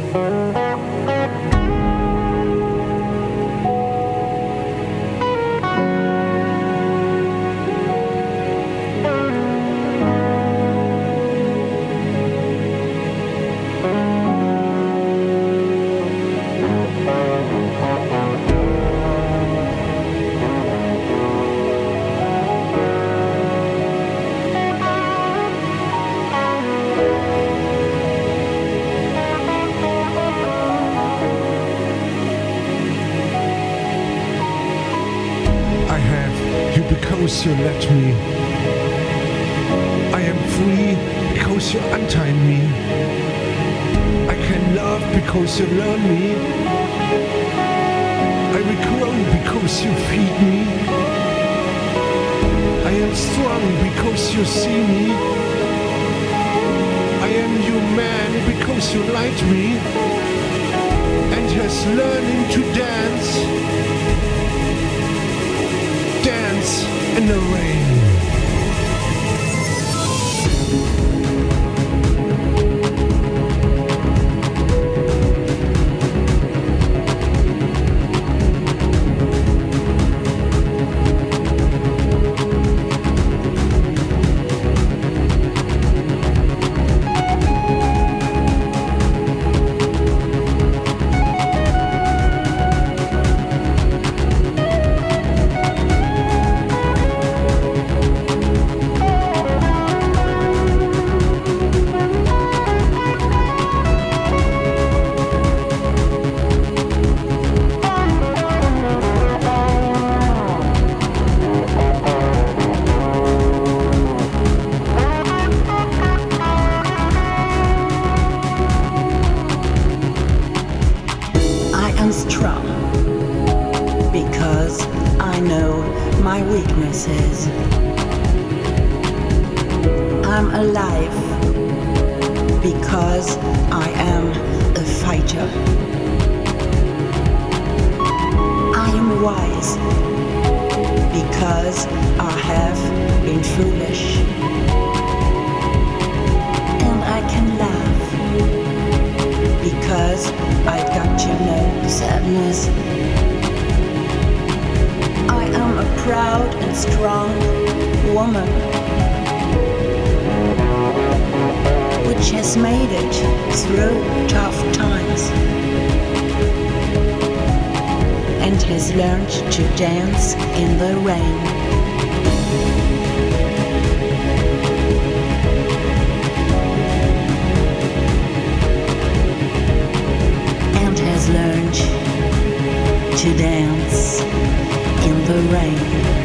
Because you let me. I am free because you untie me. I can love because you learn me. I will grow because you feed me. I am strong because you see me. I am human because you light me. And just learning to dance. Dance in the rain. Strong because I know my weaknesses. I'm alive because I am a fighter. I am wise because I have been foolish. And I can laugh because I've got to know sadness. I am a proud and strong woman which has made it through tough times and has learned to dance in the rain. Learned to dance in the rain.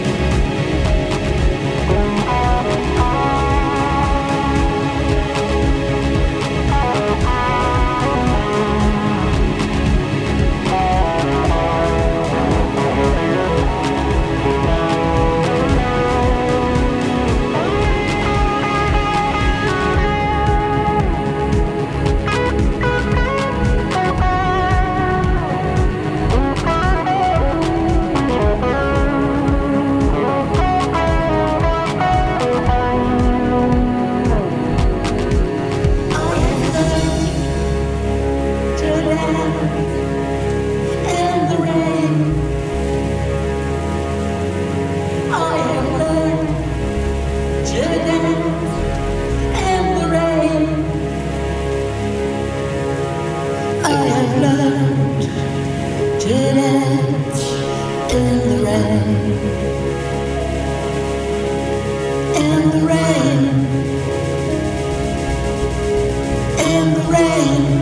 In the rain.